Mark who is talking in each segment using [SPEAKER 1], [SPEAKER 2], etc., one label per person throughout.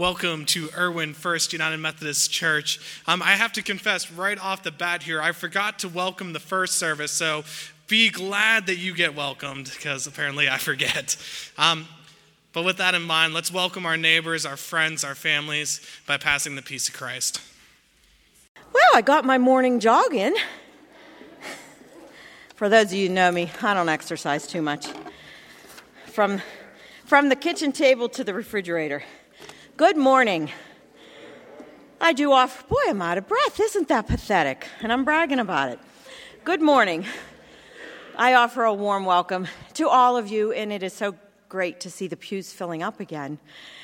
[SPEAKER 1] Welcome to Irwin First United Methodist Church. I have to confess right off the bat here, I forgot to welcome the first service, so be glad that you get welcomed, because apparently I forget. But with that in mind, let's welcome our neighbors, our friends, our families by passing the peace of Christ.
[SPEAKER 2] Well, I got my morning jog in. For those of you who know me, I don't exercise too much. From the kitchen table to the refrigerator. Good morning. I do offer, boy, I'm out of breath. Isn't that pathetic? And I'm bragging about it. Good morning. I offer a warm welcome to all of you, and it is so great to see the pews filling up again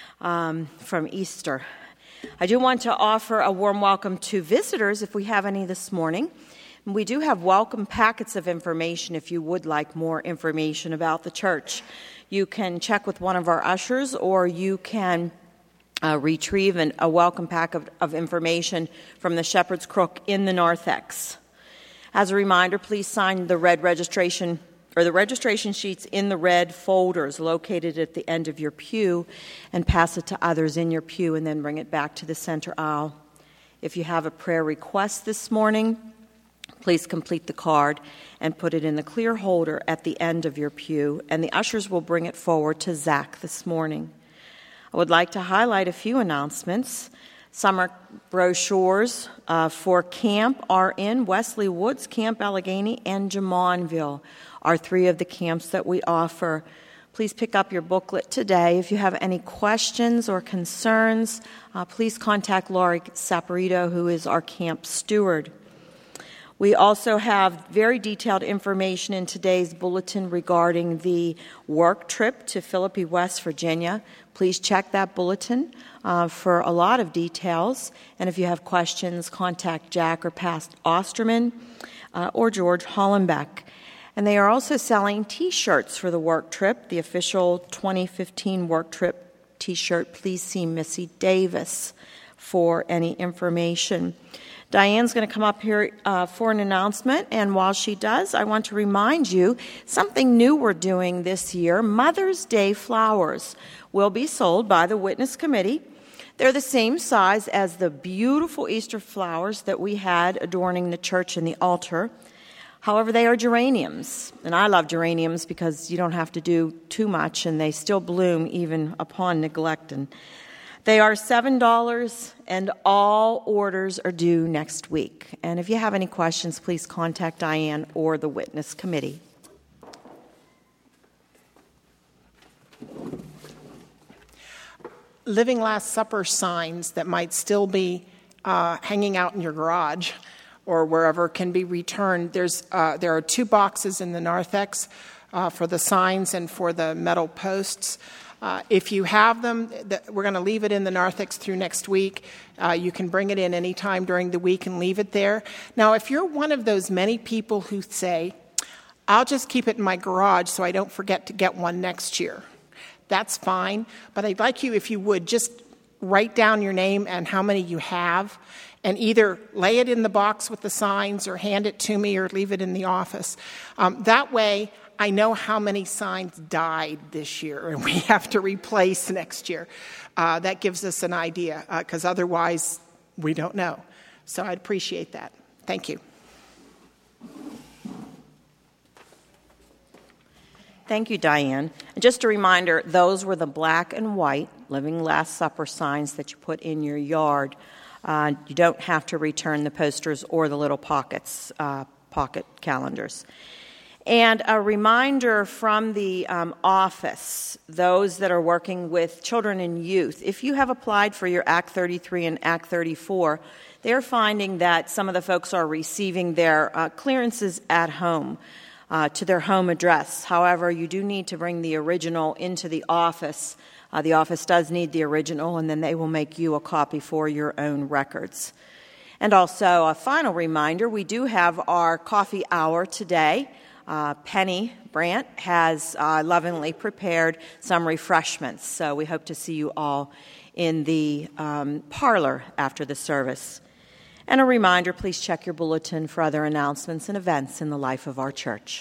[SPEAKER 2] from Easter. I do want to offer a warm welcome to visitors, if we have any this morning. We do have welcome packets of information if you would like more information about the church. You can check with one of our ushers, or you can retrieve a welcome pack of information from the Shepherd's Crook in the narthex. As a reminder, please sign the registration sheets in the red folders located at the end of your pew and pass it to others in your pew, and then bring it back to the center aisle. If you have a prayer request this morning, please complete the card and put it in the clear holder at the end of your pew, and the ushers will bring it forward to Zach this morning. I would like to highlight a few announcements. Summer brochures for camp are in Wesley Woods, Camp Allegheny, and Jamonville are three of the camps that we offer. Please pick up your booklet today. If you have any questions or concerns, please contact Laurie Saporito, who is our camp steward. We also have very detailed information in today's bulletin regarding the work trip to Philippi, West Virginia. Please check that bulletin for a lot of details. And if you have questions, contact Jack or Past Osterman or George Hollenbeck. And they are also selling T-shirts for the work trip, the official 2015 work trip T-shirt. Please see Missy Davis for any information. Diane's going to come up here for an announcement, and while she does, I want to remind you something new we're doing this year. Mother's Day flowers will be sold by the Witness Committee. They're the same size as the beautiful Easter flowers that we had adorning the church and the altar. However, they are geraniums, and I love geraniums because you don't have to do too much, and they still bloom even upon neglect. And they are $7, and all orders are due next week. And if you have any questions, please contact Diane or the Witness Committee.
[SPEAKER 3] Living Last Supper signs that might still be hanging out in your garage or wherever can be returned. There are 2 boxes in the narthex for the signs and for the metal posts. If you have them, we're going to leave it in the narthex through next week. You can bring it in any time during the week and leave it there. Now, if you're one of those many people who say, I'll just keep it in my garage so I don't forget to get one next year, that's fine. But I'd like you, if you would, just write down your name and how many you have, and either lay it in the box with the signs or hand it to me or leave it in the office. That way, I know how many signs died this year and we have to replace next year. That gives us an idea, because otherwise we don't know. So I'd appreciate that. Thank you.
[SPEAKER 2] Thank you, Diane. And just a reminder, those were the black and white Living Last Supper signs that you put in your yard. You don't have to return the posters or the little pocket calendars. And a reminder from the office, those that are working with children and youth, if you have applied for your Act 33 and Act 34, they're finding that some of the folks are receiving their clearances at home, to their home address. However, you do need to bring the original into the office. The office does need the original, and then they will make you a copy for your own records. And also, a final reminder, we do have our coffee hour today. Penny Brandt has lovingly prepared some refreshments, so we hope to see you all in the parlor after the service. And a reminder, please check your bulletin for other announcements and events in the life of our church.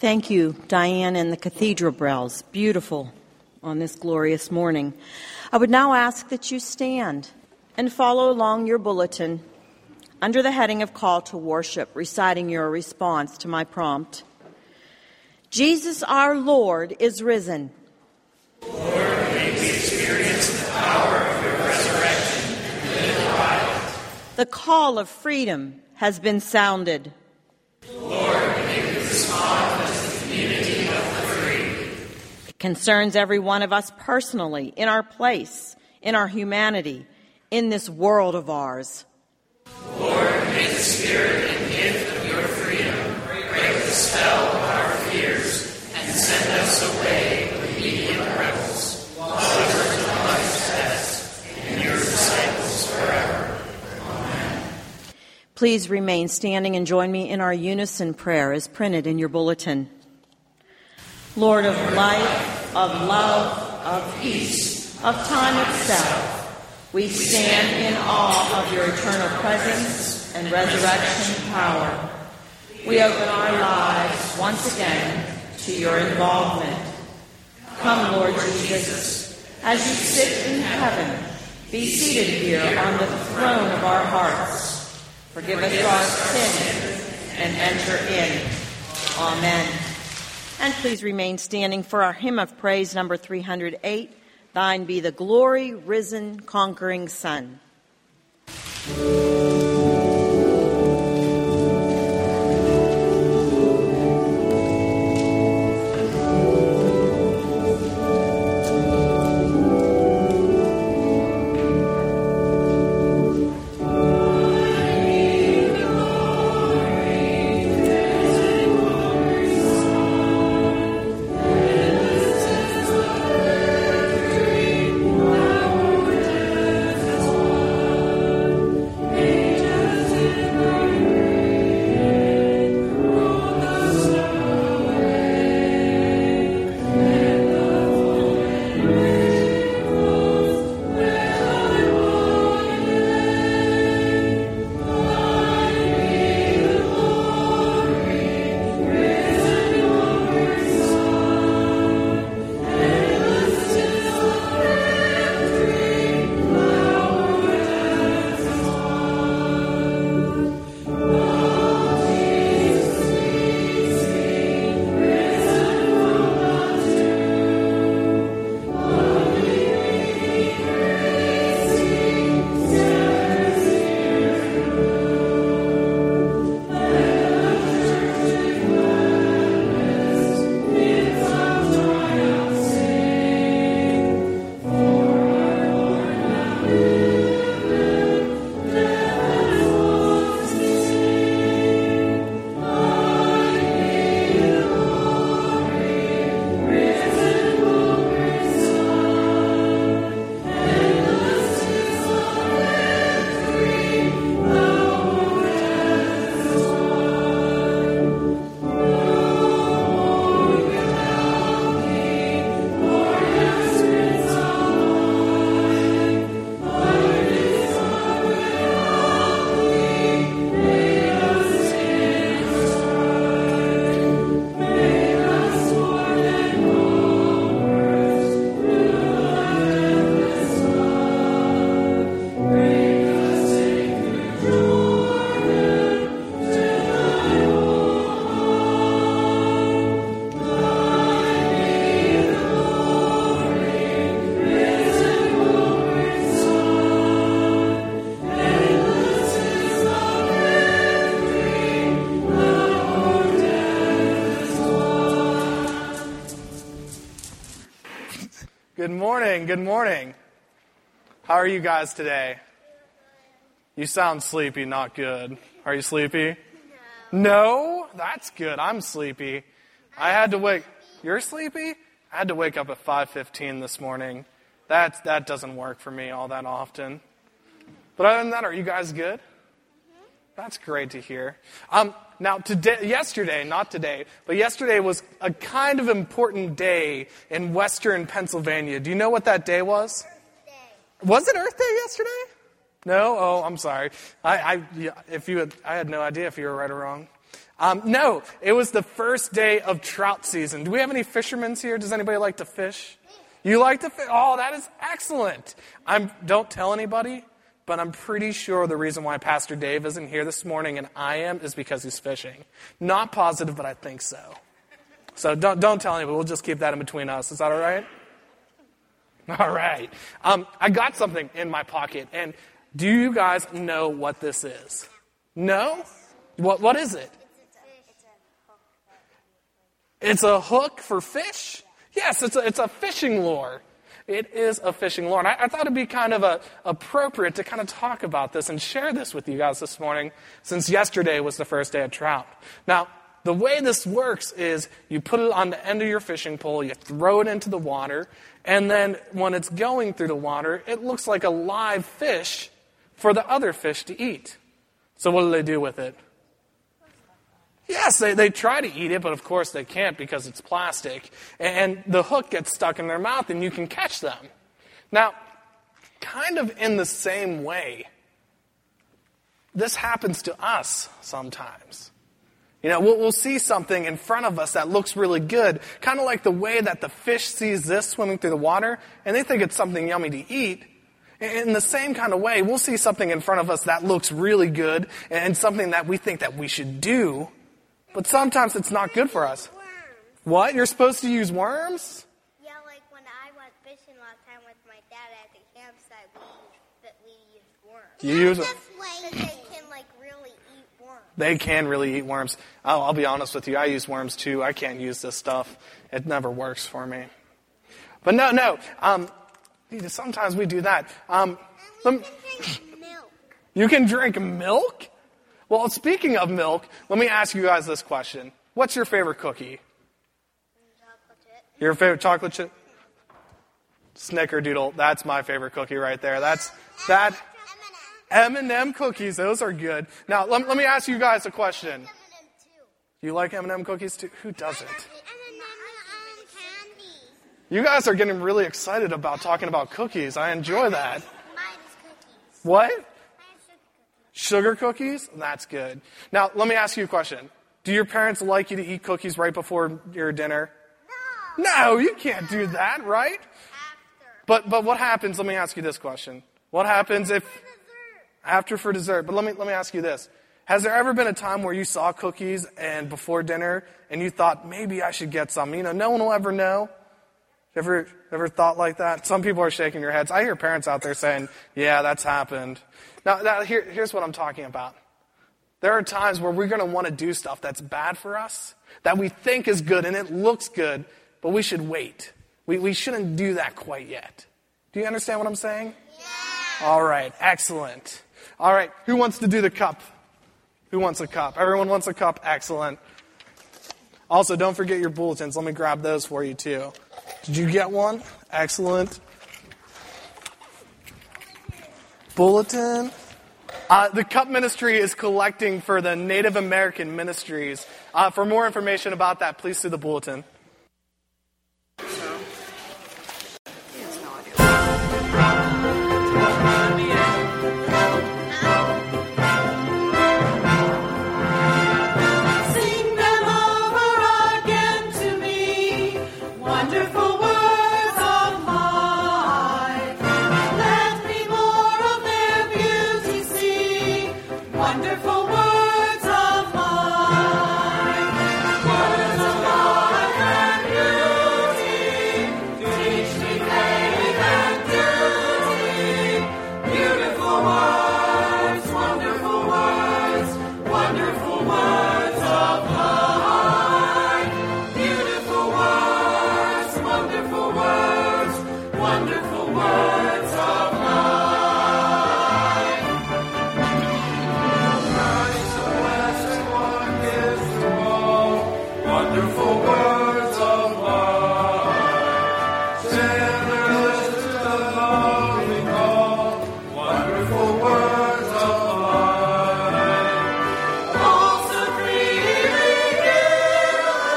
[SPEAKER 2] Thank you, Diane and the Cathedral Bells. Beautiful on this glorious morning. I would now ask that you stand and follow along your bulletin under the heading of Call to Worship, reciting your response to my prompt. Jesus our Lord is risen.
[SPEAKER 4] Lord, may we experience the power of your resurrection and live by it.
[SPEAKER 2] The call of freedom has been sounded.
[SPEAKER 4] Lord, may we respond as the community of the free.
[SPEAKER 2] It concerns every one of us personally, in our place, in our humanity, in this world of ours.
[SPEAKER 4] Lord, may the spirit and gift of your freedom break the spell of our fears and send us away obedient rebels, followers of Christ's best, and your disciples forever. Amen.
[SPEAKER 2] Please remain standing and join me in our unison prayer as printed in your bulletin. Lord of life, of love, of peace, of time itself, we stand in awe of your eternal presence and resurrection power. We open our lives once again to your involvement. Come, Lord Jesus, as you sit in heaven, be seated here on the throne of our hearts. Forgive us our sins and enter in. Amen. And please remain standing for our hymn of praise number 308, Thine be the glory, risen, conquering Son.
[SPEAKER 1] Good morning. Good morning. How are you guys today? You sound sleepy, not good. Are you sleepy? No? That's good. I'm sleepy. I had to wake. You're sleepy? I had to wake up at 5:15 this morning. That doesn't work for me all that often. But other than that, are you guys good? That's great to hear. Now, yesterday, not today, but yesterday was a kind of important day in Western Pennsylvania. Do you know what that day was?
[SPEAKER 5] Earth Day.
[SPEAKER 1] Was it Earth Day yesterday? No? Oh, I'm sorry. I had no idea if you were right or wrong. No, it was the first day of trout season. Do we have any fishermen here? Does anybody like to fish? You like to fish? Oh, that is excellent. Don't tell anybody, but I'm pretty sure the reason why Pastor Dave isn't here this morning and I am is because he's fishing. Not positive, but I think so. So don't tell anybody. We'll just keep that in between us. Is that all right? All right. I got something in my pocket, and do you guys know what this is? No? What is it? It's a hook for fish? Yes, it's a fishing lure. It is a fishing lure. And I thought it'd be kind of appropriate to kind of talk about this and share this with you guys this morning, since yesterday was the first day of trout. Now, the way this works is you put it on the end of your fishing pole, you throw it into the water, and then when it's going through the water, it looks like a live fish for the other fish to eat. So what do they do with it? Yes, they try to eat it, but of course they can't because it's plastic. And the hook gets stuck in their mouth and you can catch them. Now, kind of in the same way, this happens to us sometimes. You know, we'll see something in front of us that looks really good, kind of like the way that the fish sees this swimming through the water, and they think it's something yummy to eat. In the same kind of way, we'll see something in front of us that looks really good and something that we think that we should do, but sometimes it's not good for us.
[SPEAKER 5] Worms.
[SPEAKER 1] What? You're supposed to use worms?
[SPEAKER 5] Yeah, like when I went fishing last time with my dad at the campsite, we used worms.
[SPEAKER 1] You use it.
[SPEAKER 5] Because they can like really eat worms.
[SPEAKER 1] They can really eat worms. I'll be honest with you. I use worms too. I can't use this stuff. It never works for me. But no. Sometimes we do that.
[SPEAKER 5] And we can drink milk.
[SPEAKER 1] You can drink milk? Well, speaking of milk, let me ask you guys this question. What's your favorite cookie?
[SPEAKER 5] Chocolate chip.
[SPEAKER 1] Your favorite chocolate chip? Snickerdoodle. That's my favorite cookie right there. That M&M cookies. Those are good. Now, let me ask you guys a question.
[SPEAKER 5] M&M too.
[SPEAKER 1] You like M&M cookies too? Who doesn't?
[SPEAKER 5] M&M candy.
[SPEAKER 1] You guys are getting really excited about talking about cookies. I enjoy that.
[SPEAKER 5] Mine is cookies.
[SPEAKER 1] What?
[SPEAKER 5] Mine is
[SPEAKER 1] Sugar cookies? That's good. Now, let me ask you a question. Do your parents like you to eat cookies right before your dinner?
[SPEAKER 5] No.
[SPEAKER 1] No, you can't do that, right?
[SPEAKER 5] After.
[SPEAKER 1] But what happens, let me ask you this question. What happens if...
[SPEAKER 5] For dessert.
[SPEAKER 1] After for dessert. But let me ask you this. Has there ever been a time where you saw cookies and before dinner and you thought, maybe I should get some? You know, no one will ever know. Ever thought like that? Some people are shaking their heads. I hear parents out there saying, yeah, that's happened. Now here's what I'm talking about. There are times where we're going to want to do stuff that's bad for us, that we think is good and it looks good, but we should wait. We shouldn't do that quite yet. Do you understand what I'm saying?
[SPEAKER 5] Yeah.
[SPEAKER 1] All right, excellent. All right, who wants to do the cup? Who wants a cup? Everyone wants a cup? Excellent. Also, don't forget your bulletins. Let me grab those for you too. Did you get one? Excellent. Bulletin. The Cup Ministry is collecting for the Native American Ministries. For more information about that, please see the bulletin.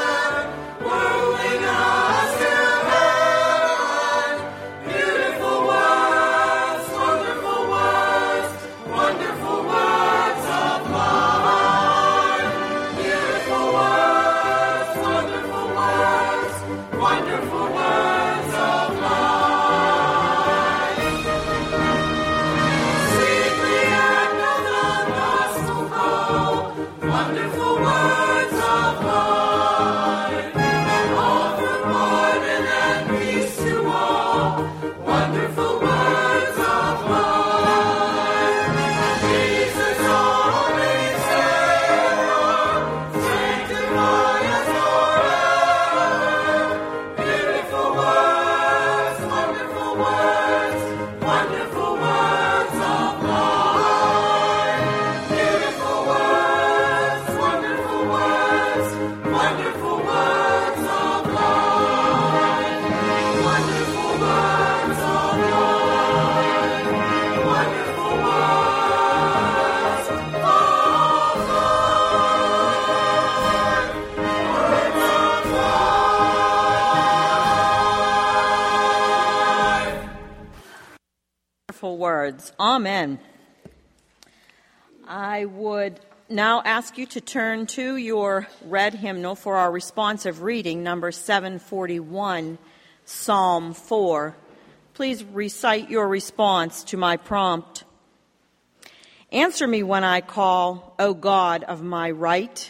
[SPEAKER 6] Beautiful
[SPEAKER 2] wonderful words. Amen. I would now ask you to turn to your red hymnal for our responsive reading, number 741, Psalm 4. Please recite your response to my prompt. Answer me when I call, O God of my right.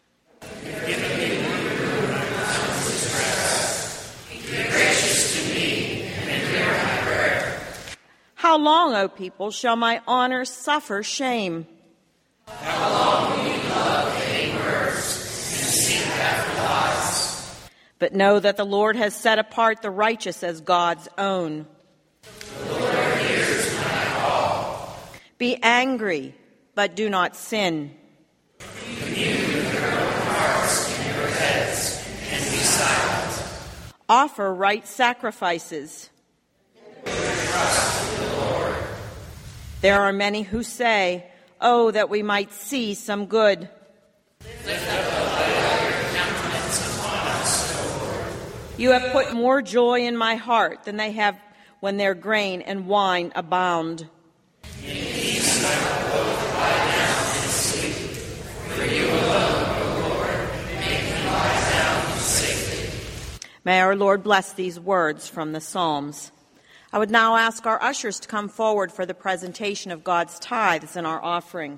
[SPEAKER 2] How long, O people, shall my honor suffer shame?
[SPEAKER 4] How long will you love vain words and seek after lies?
[SPEAKER 2] But know that the Lord has set apart the righteous as God's own.
[SPEAKER 4] The Lord hears when I call.
[SPEAKER 2] Be angry, but do not sin.
[SPEAKER 4] Commune with your own hearts and your heads, and be silent.
[SPEAKER 2] Offer right sacrifices. There are many who say, "Oh, that we might see some good."
[SPEAKER 4] Lift up the light of your countenance upon us, O Lord.
[SPEAKER 2] You have put more joy in my heart than they have when their grain and wine abound.
[SPEAKER 4] In peace I will both lie down and sleep. For you alone, O Lord, make me lie down in safety.
[SPEAKER 2] May our Lord bless these words from the Psalms. I would now ask our ushers to come forward for the presentation of God's tithes and our offering.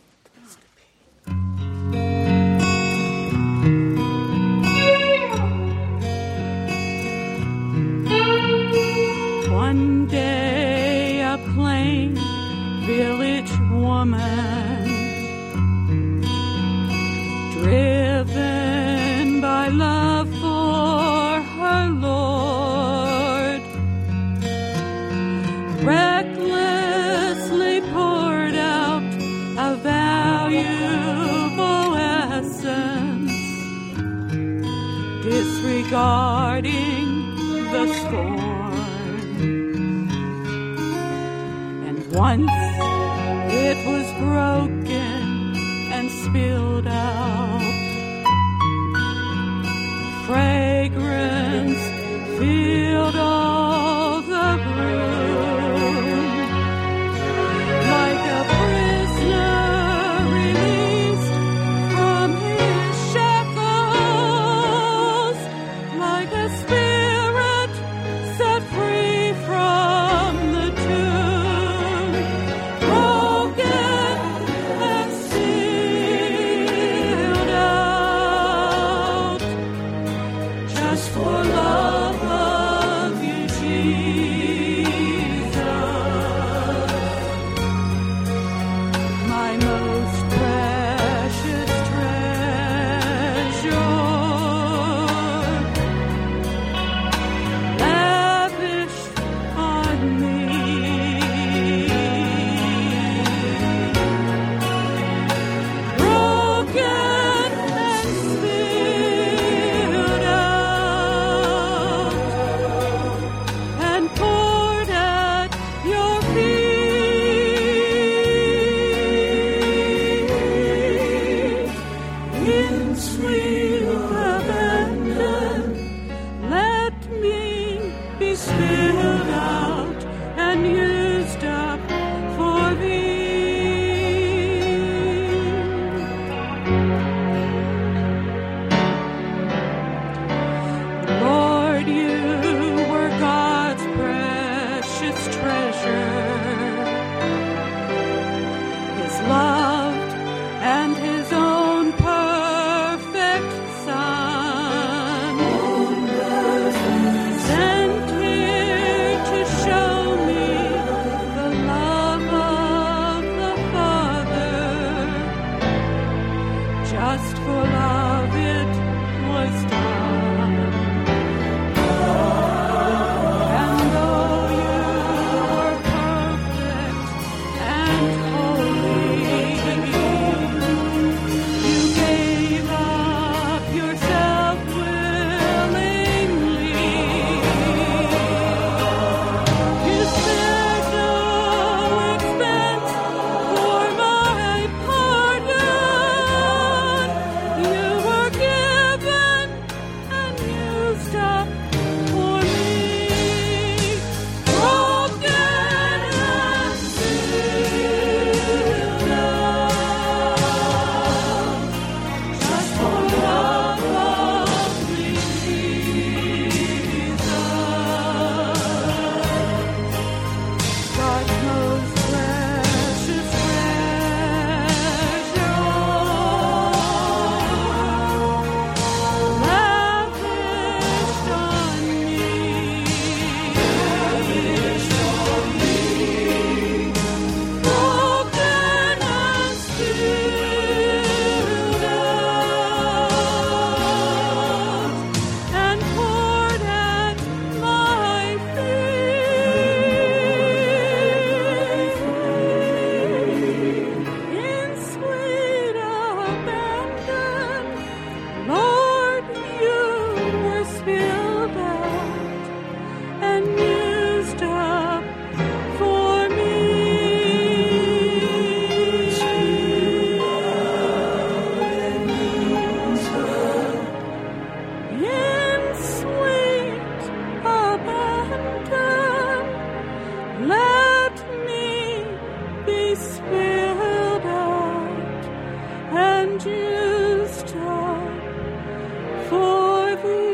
[SPEAKER 6] One day a plain village woman, driven by love for her Lord, recklessly poured out a valuable essence, disregarding the scorn. And once it was broken and spilled out, fragrance filled all the room. Like a prisoner released from his shackles, like a spirit set free from the tomb, broken and sealed out, just for love of you, Jesus, my most precious treasure, lavished on me. Broken and spilled out and poured at your feet. In sweet abandon, let me be spilled out and used up for thee. Lord, you were God's precious treasure, His loved and His own perfect Son, sent here been used up for in sweet abandon, let me be spilled out and used up for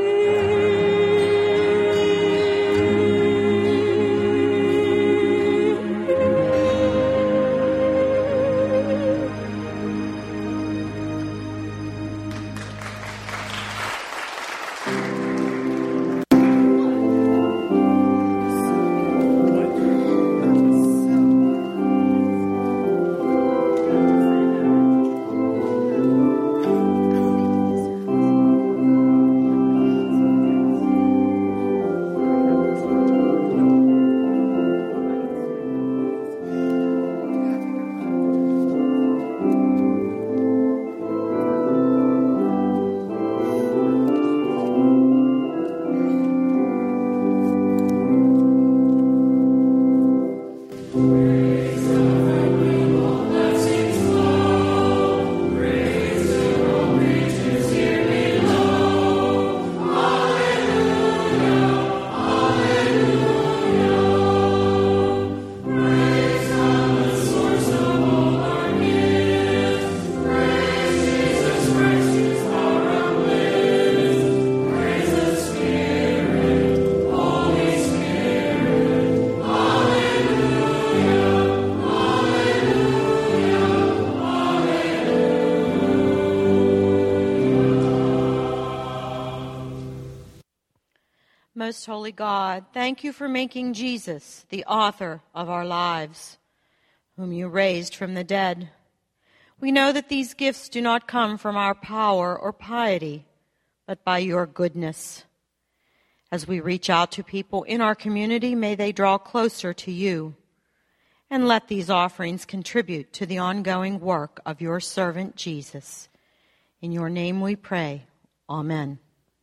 [SPEAKER 2] Most holy God, thank you for making Jesus the author of our lives, whom you raised from the dead. We know that these gifts do not come from our power or piety, but by your goodness. As we reach out to people in our community, may they draw closer to you. And let these offerings contribute to the ongoing work of your servant Jesus. In your name we pray. Amen.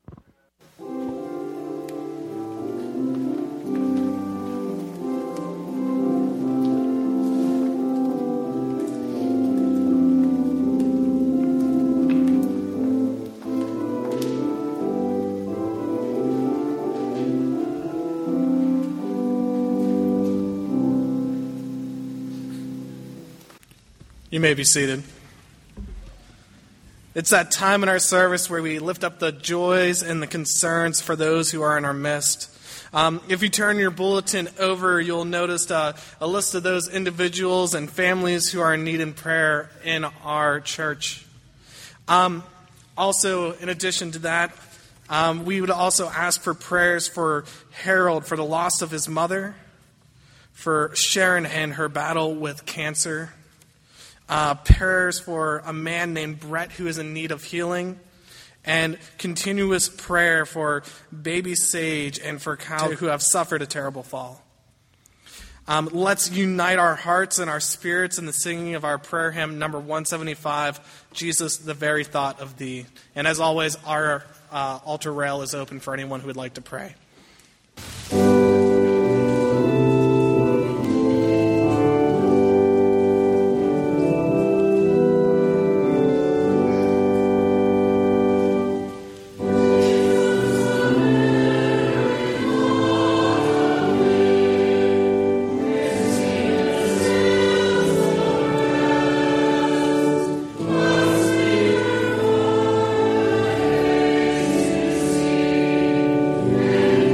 [SPEAKER 1] You may be seated. It's that time in our service where we lift up the joys and the concerns for those who are in our midst. If you turn your bulletin over, you'll notice a list of those individuals and families who are in need in prayer in our church. Also, in addition to that, we would also ask for prayers for Harold for the loss of his mother, for Sharon and her battle with cancer, prayers for a man named Brett who is in need of healing, and continuous prayer for baby Sage and for Kyle who have suffered a terrible fall. Let's unite our hearts and our spirits in the singing of our prayer hymn, number 175, Jesus, the Very Thought of Thee. And as always, our altar rail is open for anyone who would like to pray.
[SPEAKER 4] Amen.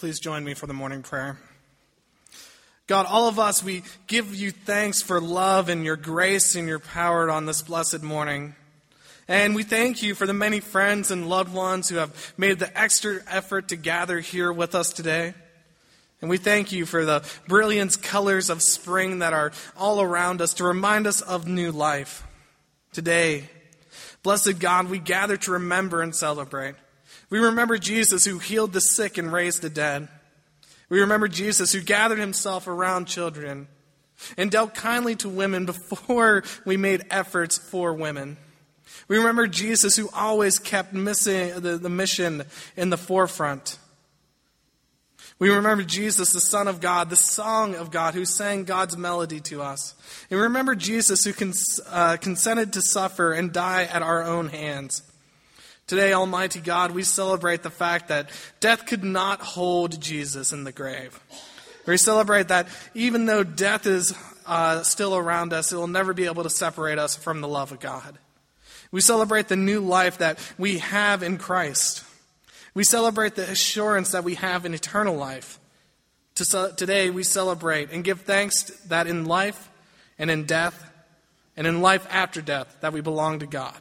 [SPEAKER 1] Please join me for the morning prayer. God, all of us, we give you thanks for love and your grace and your power on this blessed morning. And we thank you for the many friends and loved ones who have made the extra effort to gather here with us today. And we thank you for the brilliant colors of spring that are all around us to remind us of new life. Today, blessed God, we gather to remember and celebrate. We remember Jesus who healed the sick and raised the dead. We remember Jesus who gathered himself around children and dealt kindly to women before we made efforts for women. We remember Jesus who always kept missing the mission in the forefront. We remember Jesus, the Son of God, the song of God, who sang God's melody to us. And we remember Jesus who consented to suffer and die at our own hands. Today, Almighty God, we celebrate the fact that death could not hold Jesus in the grave. We celebrate that even though death is still around us, it will never be able to separate us from the love of God. We celebrate the new life that we have in Christ. We celebrate the assurance that we have in eternal life. Today, we celebrate and give thanks that in life and in death and in life after death, that we belong to God.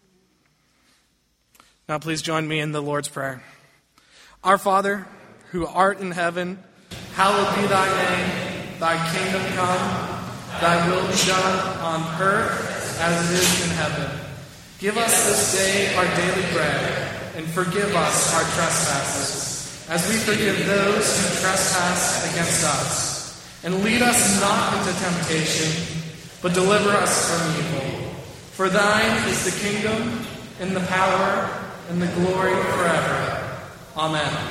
[SPEAKER 1] Now please join me in the Lord's Prayer. Our Father, who art in heaven, hallowed be thy name. Thy kingdom come, thy will be done on earth as it is in heaven. Give us this day our daily bread, and forgive us our trespasses, as we forgive those who trespass against us. And lead us not into temptation, but deliver us from evil. For thine is the kingdom, and the power, and the glory forever. Amen.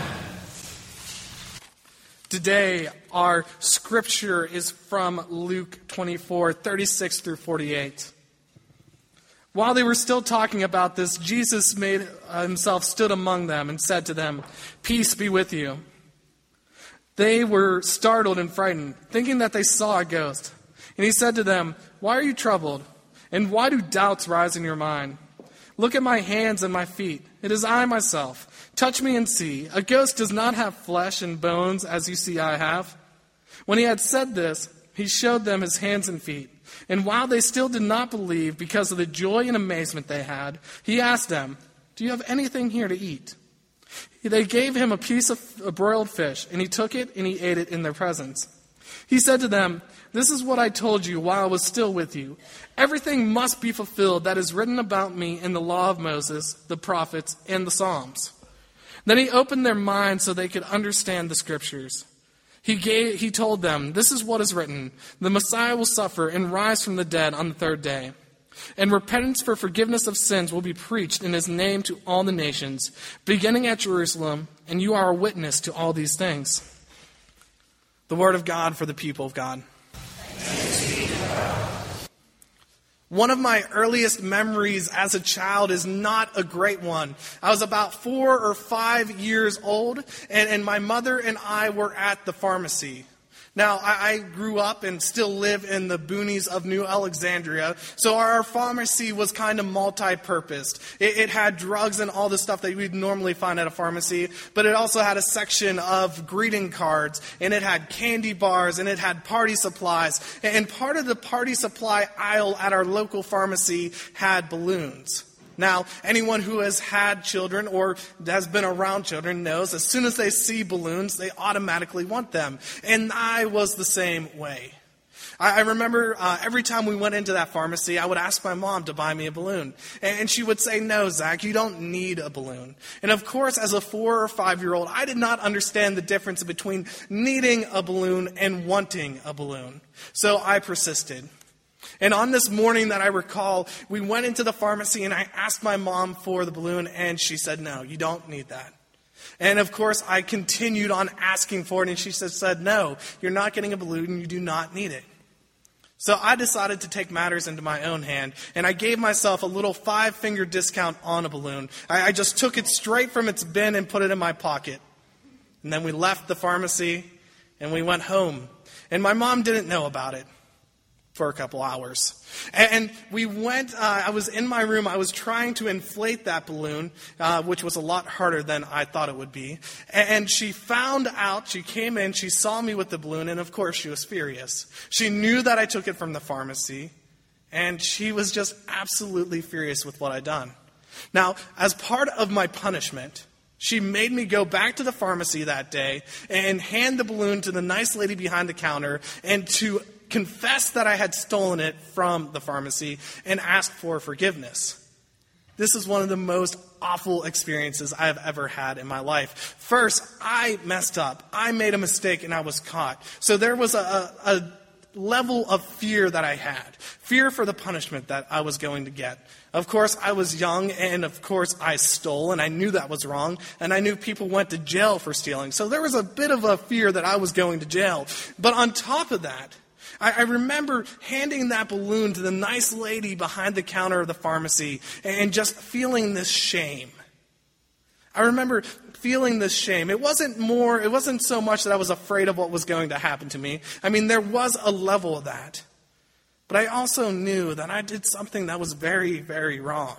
[SPEAKER 1] Today, our scripture is from Luke 24, 36 through 48. While they were still talking about this, Jesus made himself stood among them and said to them, "Peace be with you." They were startled and frightened, thinking that they saw a ghost. And he said to them, "Why are you troubled? And why do doubts rise in your mind? Look at my hands and my feet. It is I myself. Touch me and see. A ghost does not have flesh and bones as you see I have." When he had said this, he showed them his hands and feet. And while they still did not believe because of the joy and amazement they had, he asked them, "Do you have anything here to eat?" They gave him a piece of a broiled fish, and he took it and he ate it in their presence. He said to them, "This is what I told you while I was still with you. Everything must be fulfilled that is written about me in the law of Moses, the prophets, and the Psalms." Then he opened their minds so they could understand the scriptures. He told them, "This is what is written. The Messiah will suffer and rise from the dead on the third day. And repentance for forgiveness of sins will be preached in his name to all the nations, beginning at Jerusalem, and you are a witness to all these things." The word of God for the people of God. One of my earliest memories as a child is not a great one. I was about 4 or 5 years old, and my mother and I were at the pharmacy. Now, I grew up and still live in the boonies of New Alexandria, so our pharmacy was kind of multi-purposed. It had drugs and all the stuff that we'd normally find at a pharmacy, but it also had a section of greeting cards, and it had candy bars, and it had party supplies. And part of the party supply aisle at our local pharmacy had balloons. Now, anyone who has had children or has been around children knows as soon as they see balloons, they automatically want them. And I was the same way. I remember every time we went into that pharmacy, I would ask my mom to buy me a balloon. And she would say, "No, Zach, you don't need a balloon." And of course, as a 4 or 5-year-old, I did not understand the difference between needing a balloon and wanting a balloon. So I persisted. And on this morning that I recall, we went into the pharmacy and I asked my mom for the balloon, and she said, "No, you don't need that." And of course, I continued on asking for it, and she said, "No, you're not getting a balloon, you do not need it." So I decided to take matters into my own hand, and I gave myself a little 5-finger discount on a balloon. I just took it straight from its bin and put it in my pocket. And then we left the pharmacy, and we went home. And my mom didn't know about it. for a couple hours. And we went, I was in my room, I was trying to inflate that balloon, which was a lot harder than I thought it would be. And she found out, she came in, she saw me with the balloon, and of course she was furious. She knew that I took it from the pharmacy, and she was just absolutely furious with what I'd done. Now, as part of my punishment, she made me go back to the pharmacy that day and hand the balloon to the nice lady behind the counter and to confess that I had stolen it from the pharmacy and ask for forgiveness. This is one of the most awful experiences I have ever had in my life. First, I messed up. I made a mistake and I was caught. So there was a level of fear that I had. Fear for the punishment that I was going to get. Of course, I was young, and of course, I stole, and I knew that was wrong, and I knew people went to jail for stealing. So there was a bit of a fear that I was going to jail. But on top of that, I remember handing that balloon to the nice lady behind the counter of the pharmacy and just feeling this shame. I remember feeling this shame. It wasn't so much that I was afraid of what was going to happen to me. I mean, there was a level of that. But I also knew that I did something that was very, very wrong.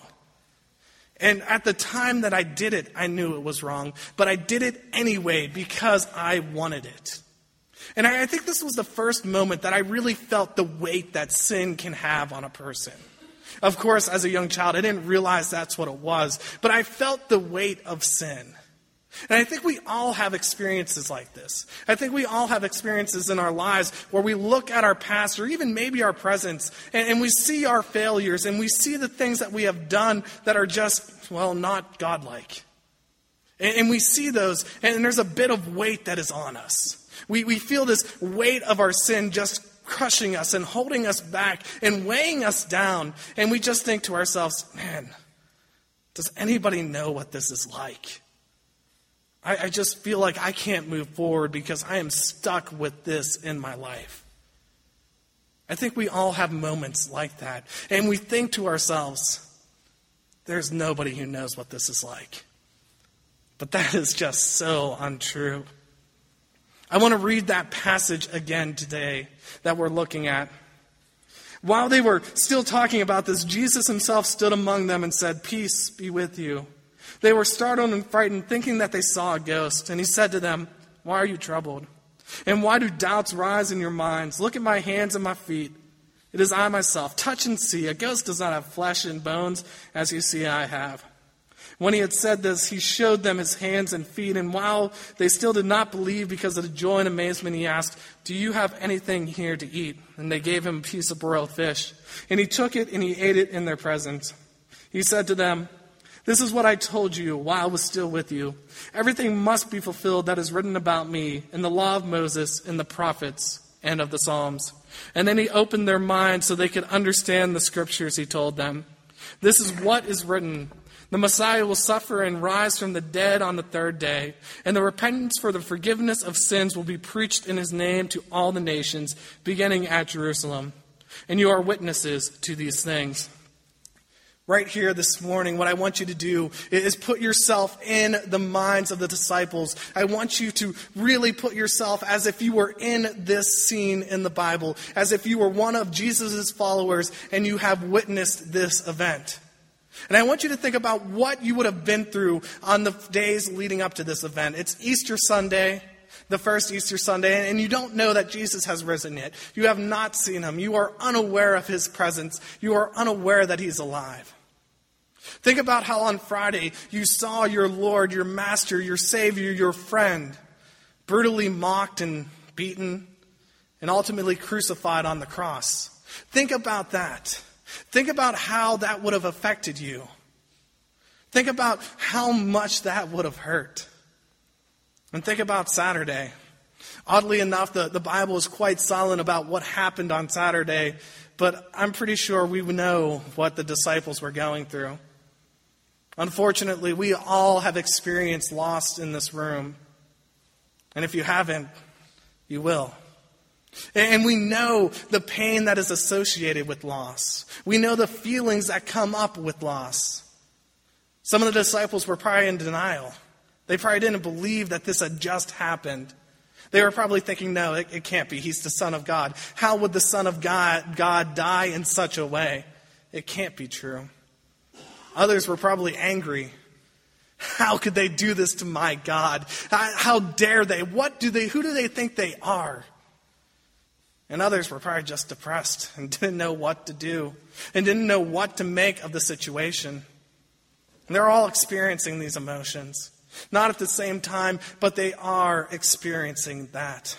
[SPEAKER 1] And at the time that I did it, I knew it was wrong. But I did it anyway because I wanted it. And I think this was the first moment that I really felt the weight that sin can have on a person. Of course, as a young child, I didn't realize that's what it was. But I felt the weight of sin. And I think we all have experiences like this. I think we all have experiences in our lives where we look at our past or even maybe our present and we see our failures and we see the things that we have done that are just, well, not godlike. And we see those and there's a bit of weight that is on us. We feel this weight of our sin just crushing us and holding us back and weighing us down. And we just think to ourselves, man, does anybody know what this is like? I just feel like I can't move forward because I am stuck with this in my life. I think we all have moments like that. And we think to ourselves, there's nobody who knows what this is like. But that is just so untrue. I want to read that passage again today that we're looking at. While they were still talking about this, Jesus himself stood among them and said, "Peace be with you." They were startled and frightened, thinking that they saw a ghost. And he said to them, "Why are you troubled? And why do doubts rise in your minds? Look at my hands and my feet. It is I myself. Touch and see. A ghost does not have flesh and bones, as you see I have." When he had said this, he showed them his hands and feet. And while they still did not believe because of the joy and amazement, he asked, "Do you have anything here to eat?" And they gave him a piece of broiled fish. And he took it and he ate it in their presence. He said to them, "This is what I told you while I was still with you. Everything must be fulfilled that is written about me in the law of Moses, in the prophets, and of the Psalms." And then he opened their minds so they could understand the scriptures he told them. This is what is written. The Messiah will suffer and rise from the dead on the third day, and the repentance for the forgiveness of sins will be preached in his name to all the nations, beginning at Jerusalem. And you are witnesses to these things. Right here this morning, what I want you to do is put yourself in the minds of the disciples. I want you to really put yourself as if you were in this scene in the Bible, as if you were one of Jesus' followers and you have witnessed this event. And I want you to think about what you would have been through on the days leading up to this event. It's Easter Sunday, the first Easter Sunday, and you don't know that Jesus has risen yet. You have not seen him. You are unaware of his presence. You are unaware that he's alive. Think about how on Friday you saw your Lord, your Master, your Savior, your friend, brutally mocked and beaten and ultimately crucified on the cross. Think about that. Think about how that would have affected you. Think about how much that would have hurt. And think about Saturday. Oddly enough, the Bible is quite silent about what happened on Saturday, but I'm pretty sure we know what the disciples were going through. Unfortunately, we all have experienced loss in this room. And if you haven't, you will. And we know the pain that is associated with loss. We know the feelings that come up with loss. Some of the disciples were probably in denial. They probably didn't believe that this had just happened. They were probably thinking, no, it can't be. He's the Son of God. How would the Son of God die in such a way? It can't be true. Others were probably angry. How could they do this to my God? How dare they? Who do they think they are? And others were probably just depressed and didn't know what to do and didn't know what to make of the situation. And they're all experiencing these emotions. Not at the same time, but they are experiencing that.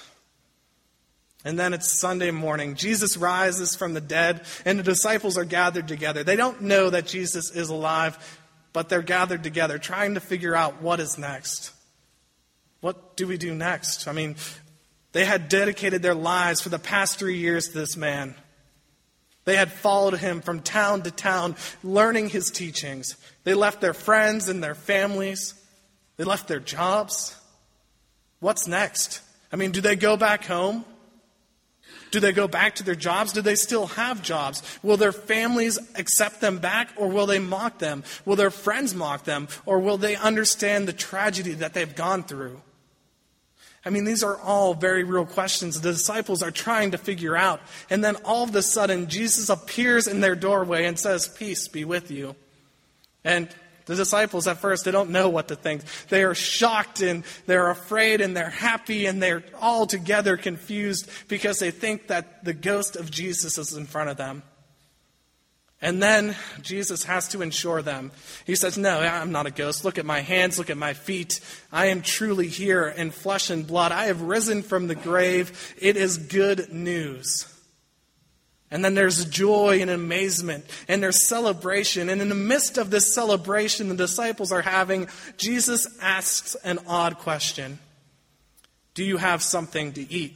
[SPEAKER 1] And then it's Sunday morning. Jesus rises from the dead, and the disciples are gathered together. They don't know that Jesus is alive, but they're gathered together, trying to figure out what is next. What do we do next? I mean, they had dedicated their lives for the past 3 years to this man. They had followed him from town to town, learning his teachings. They left their friends and their families. They left their jobs. What's next? I mean, do they go back home? Do they go back to their jobs? Do they still have jobs? Will their families accept them back, or will they mock them? Will their friends mock them, or will they understand the tragedy that they've gone through? I mean, these are all very real questions the disciples are trying to figure out. And then all of a sudden, Jesus appears in their doorway and says, "Peace be with you." And the disciples at first, they don't know what to think. They are shocked and they're afraid and they're happy and they're all together confused because they think that the ghost of Jesus is in front of them. And then Jesus has to assure them. He says, "No, I'm not a ghost. Look at my hands, look at my feet. I am truly here in flesh and blood. I have risen from the grave. It is good news." And then there's joy and amazement, and there's celebration. And in the midst of this celebration the disciples are having, Jesus asks an odd question. Do you have something to eat?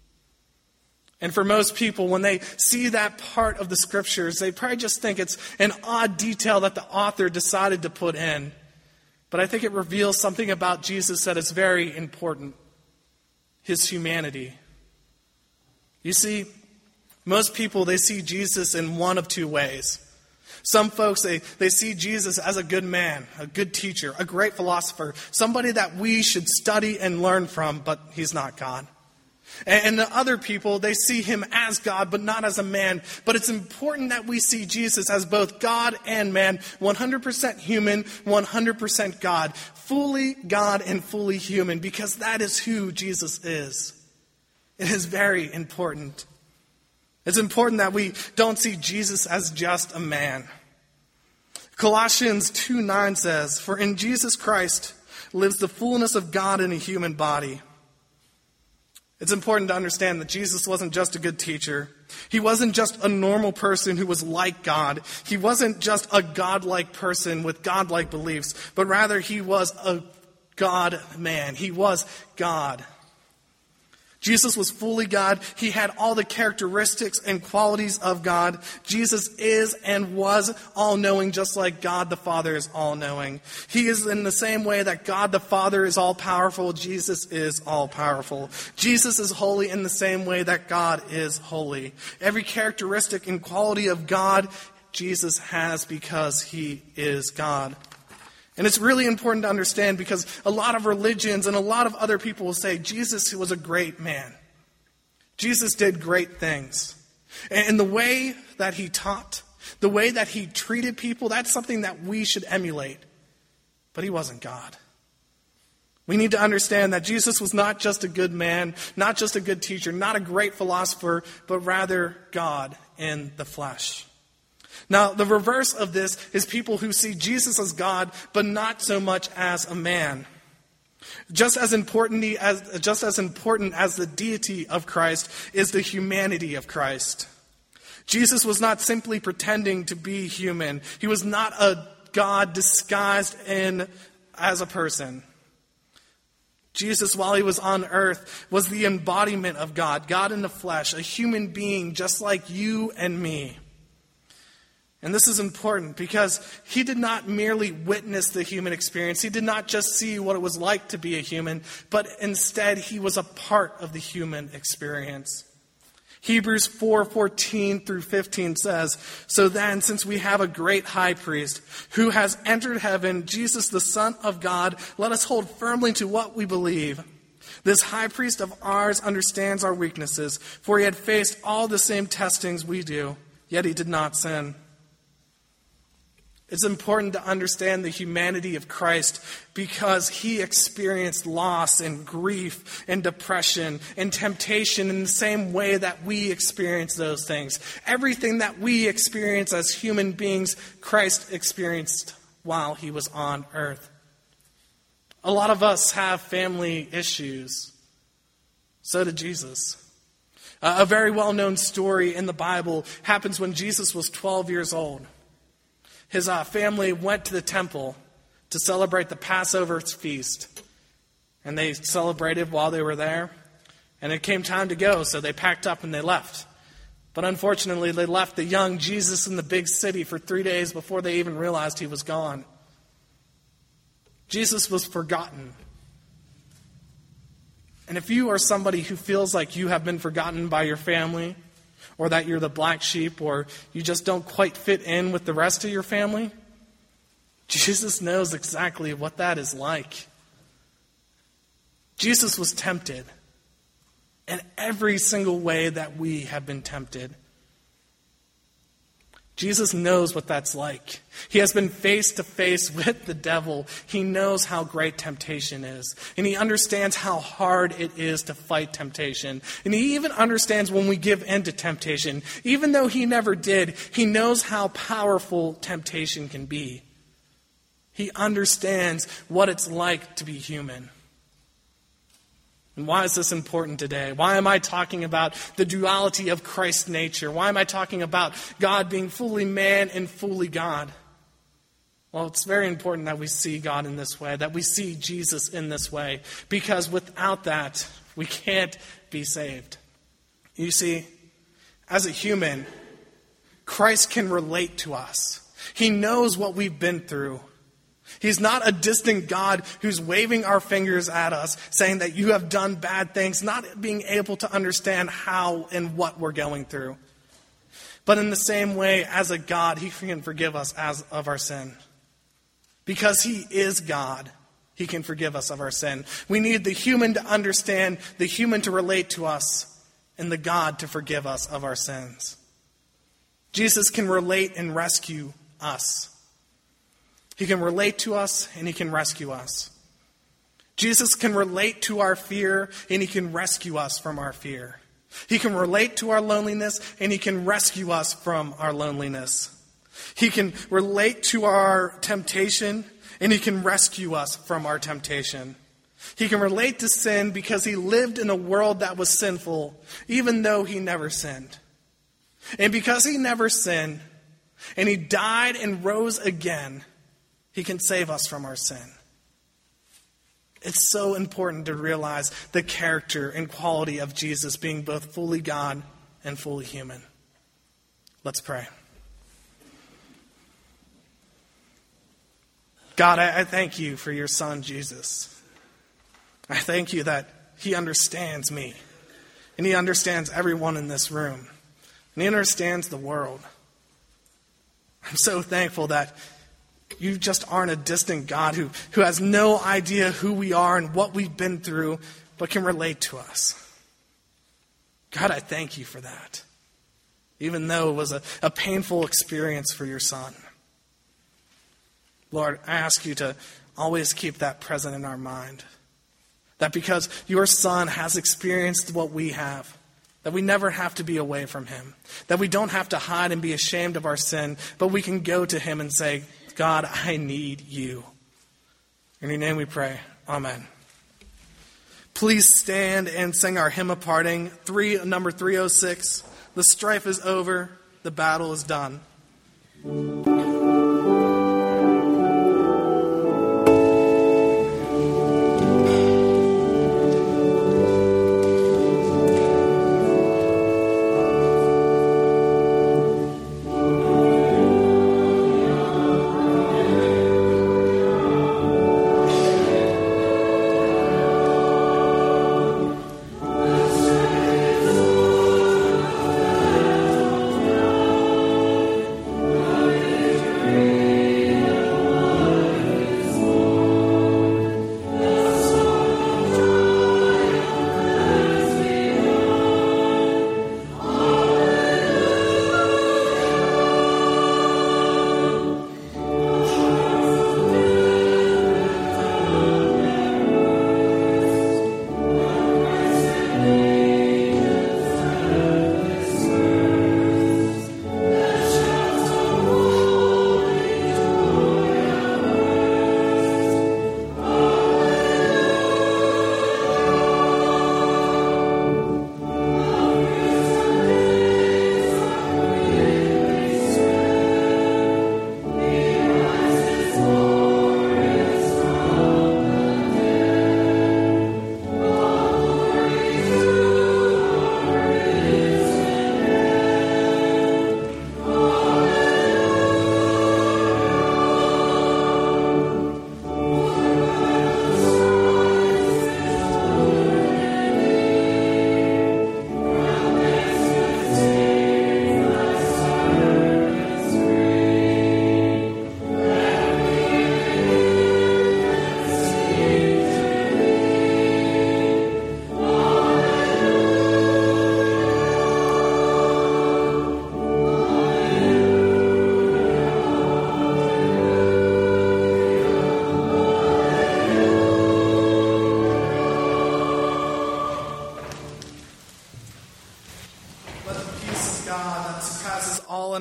[SPEAKER 1] And for most people, when they see that part of the scriptures, they probably just think it's an odd detail that the author decided to put in. But I think it reveals something about Jesus that is very important. His humanity. You see, most people, they see Jesus in one of two ways. Some folks, they see Jesus as a good man, a good teacher, a great philosopher, somebody that we should study and learn from, but he's not God. And the other people, they see him as God, but not as a man. But it's important that we see Jesus as both God and man, 100% human, 100% God, fully God and fully human, because that is who Jesus is. It is very important. It's important that we don't see Jesus as just a man. Colossians 2:9 says, "For in Jesus Christ lives the fullness of God in a human body." It's important to understand that Jesus wasn't just a good teacher. He wasn't just a normal person who was like God. He wasn't just a godlike person with godlike beliefs, but rather he was a God-man. He was God. Jesus was fully God. He had all the characteristics and qualities of God. Jesus is and was all-knowing, just like God the Father is all-knowing. He is in the same way that God the Father is all-powerful, Jesus is all-powerful. Jesus is holy in the same way that God is holy. Every characteristic and quality of God, Jesus has because he is God. And it's really important to understand because a lot of religions and a lot of other people will say Jesus was a great man. Jesus did great things. And the way that he taught, the way that he treated people, that's something that we should emulate. But he wasn't God. We need to understand that Jesus was not just a good man, not just a good teacher, not a great philosopher, but rather God in the flesh. Now, the reverse of this is people who see Jesus as God, but not so much as a man. Just as important as the deity of Christ is the humanity of Christ. Jesus was not simply pretending to be human. He was not a God disguised as a person. Jesus, while he was on earth, was the embodiment of God, God in the flesh, a human being just like you and me. And this is important because he did not merely witness the human experience. He did not just see what it was like to be a human, but instead he was a part of the human experience. Hebrews 4:14 through 15 says, "So then, since we have a great high priest who has entered heaven, Jesus the Son of God, let us hold firmly to what we believe. This high priest of ours understands our weaknesses, for he had faced all the same testings we do, yet he did not sin. It's important to understand the humanity of Christ because he experienced loss and grief and depression and temptation in the same way that we experience those things. Everything that we experience as human beings, Christ experienced while he was on earth. A lot of us have family issues. So did Jesus. A very well-known story in the Bible happens when Jesus was 12 years old. His family went to the temple to celebrate the Passover feast. And they celebrated while they were there. And it came time to go, so they packed up and they left. But unfortunately, they left the young Jesus in the big city for 3 days before they even realized he was gone. Jesus was forgotten. And if you are somebody who feels like you have been forgotten by your family, or that you're the black sheep, or you just don't quite fit in with the rest of your family, Jesus knows exactly what that is like. Jesus was tempted in every single way that we have been tempted. Jesus knows what that's like. He has been face to face with the devil. He knows how great temptation is. And he understands how hard it is to fight temptation. And he even understands when we give in to temptation. Even though he never did, he knows how powerful temptation can be. He understands what it's like to be human. And why is this important today? Why am I talking about the duality of Christ's nature? Why am I talking about God being fully man and fully God? Well, it's very important that we see God in this way, that we see Jesus in this way, because without that, we can't be saved. You see, as a human, Christ can relate to us. He knows what we've been through. He's not a distant God who's waving our fingers at us, saying that you have done bad things, not being able to understand how and what we're going through. But in the same way, as a God, he can forgive us of our sin. Because he is God, he can forgive us of our sin. We need the human to understand, the human to relate to us, and the God to forgive us of our sins. Jesus can relate and rescue us. He can relate to us and he can rescue us. Jesus can relate to our fear and he can rescue us from our fear. He can relate to our loneliness and he can rescue us from our loneliness. He can relate to our temptation and he can rescue us from our temptation. He can relate to sin because he lived in a world that was sinful, even though he never sinned. And because he never sinned and he died and rose again, he can save us from our sin. It's so important to realize the character and quality of Jesus being both fully God and fully human. Let's pray. God, I thank you for your son, Jesus. I thank you that he understands me. And he understands everyone in this room. And he understands the world. I'm so thankful that you just aren't a distant God who has no idea who we are and what we've been through, but can relate to us. God, I thank you for that. Even though it was a painful experience for your son. Lord, I ask you to always keep that present in our mind. That because your son has experienced what we have, that we never have to be away from him. That we don't have to hide and be ashamed of our sin, but we can go to him and say, God, I need you. In your name we pray. Amen. Please stand and sing our hymn of parting. Number 306. The strife is over. The battle is done.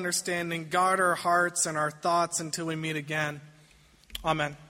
[SPEAKER 1] understanding. Guard our hearts and our thoughts until we meet again. Amen.